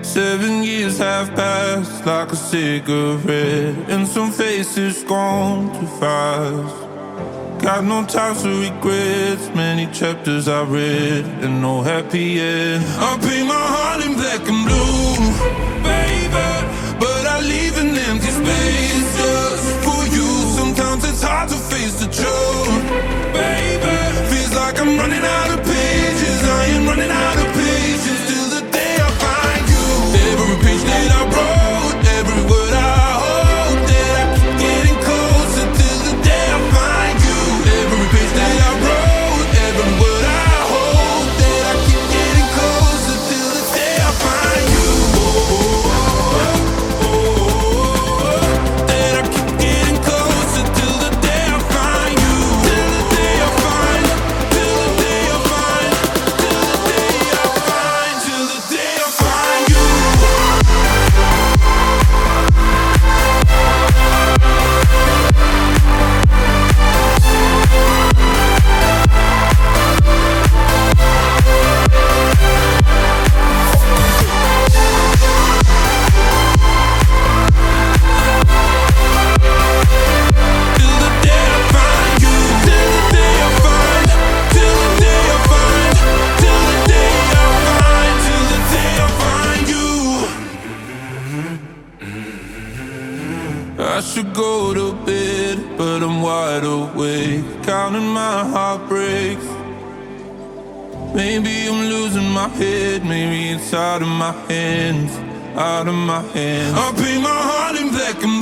7 years have passed like a cigarette, and some faces gone too fast. Got no time for regrets, many chapters I read, and no happy end. I paint my heart in black and blue, baby, but I leave an empty space just for you. Sometimes it's hard to face the truth, baby. Feels like I'm running out of pages, I am running out of patience till the day I find you. Every page that I wrote, every word I hold, that I keep getting closer till the day I find you. Every page that I wrote, every word I hold, that I keep getting closer till the day I find you. That I keep getting closer till the day I find you. Till the day I find, till the day I find, till the day I find, till the day I find you. Till the day I find you, till the day I find, till the day I find, till the day I find, till the day I find you. I should go to bed, but I'm wide awake, counting my heartbreaks. Maybe I'm losing my head, maybe it's out of my hands, out of my hands. I paint my heart in black and